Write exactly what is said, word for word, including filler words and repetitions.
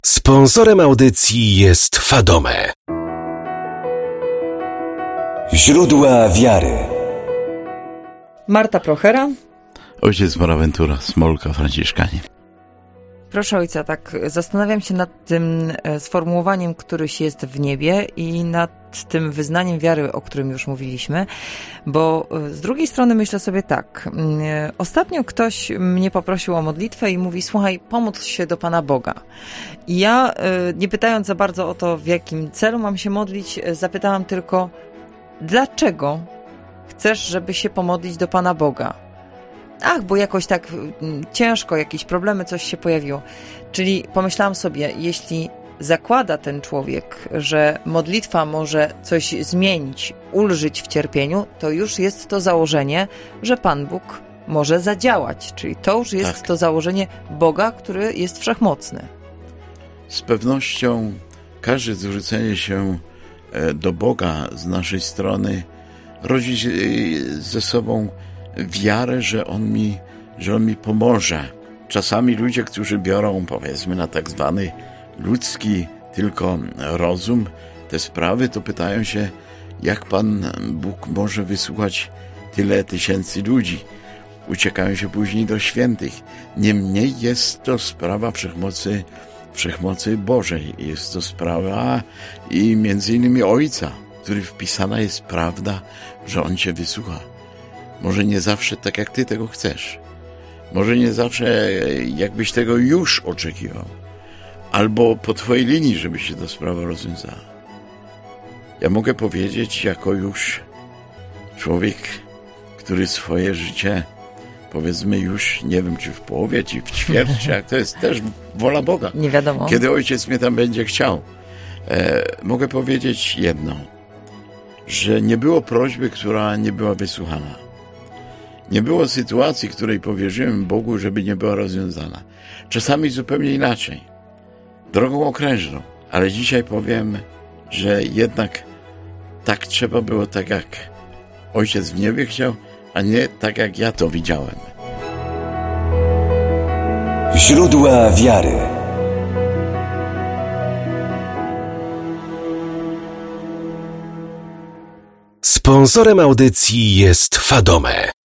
Sponsorem audycji jest Fadome. Źródła wiary. Marta Prochera. Ojciec Bonaventura, Smolka, Franciszkanie. Proszę ojca, tak zastanawiam się nad tym sformułowaniem, któryś jest w niebie i nad tym wyznaniem wiary, o którym już mówiliśmy, bo z drugiej strony myślę sobie tak. Ostatnio ktoś mnie poprosił o modlitwę i mówi: słuchaj, pomódl się do Pana Boga. I ja, nie pytając za bardzo o to, w jakim celu mam się modlić, zapytałam tylko: dlaczego chcesz, żeby się pomodlić do Pana Boga? Ach, bo jakoś tak ciężko, jakieś problemy, coś się pojawiło. Czyli pomyślałam sobie, jeśli zakłada ten człowiek, że modlitwa może coś zmienić, ulżyć w cierpieniu, to już jest to założenie, że Pan Bóg może zadziałać. Czyli to już jest tak. to założenie Boga, który jest wszechmocny. Z pewnością każde zwrócenie się do Boga z naszej strony rodzi ze sobą wiarę, że On mi, że On mi pomoże. Czasami ludzie, którzy biorą, powiedzmy, na tak zwany ludzki tylko rozum te sprawy, to pytają się, jak Pan Bóg może wysłuchać tyle tysięcy ludzi. Uciekają się później do świętych. Niemniej jest to sprawa wszechmocy, wszechmocy Bożej. Jest to sprawa i między innymi Ojca, w który wpisana jest prawda, że On Cię wysłucha. Może nie zawsze tak, jak Ty tego chcesz. Może nie zawsze, jakbyś tego już oczekiwał. Albo po Twojej linii, żeby się ta sprawa rozwiązała. Ja mogę powiedzieć, jako już człowiek, który swoje życie, powiedzmy już, nie wiem, czy w połowie, czy w ćwierć, jak to jest też wola Boga. Nie wiadomo. Kiedy Ojciec mnie tam będzie chciał. E, mogę powiedzieć jedno, że nie było prośby, która nie była wysłuchana. Nie było sytuacji, której powierzyłem Bogu, żeby nie była rozwiązana. Czasami zupełnie inaczej. Drogą okrężną. Ale dzisiaj powiem, że jednak tak trzeba było, tak jak Ojciec w niebie chciał, a nie tak jak ja to widziałem. Źródła wiary. Sponsorem audycji jest Fadome.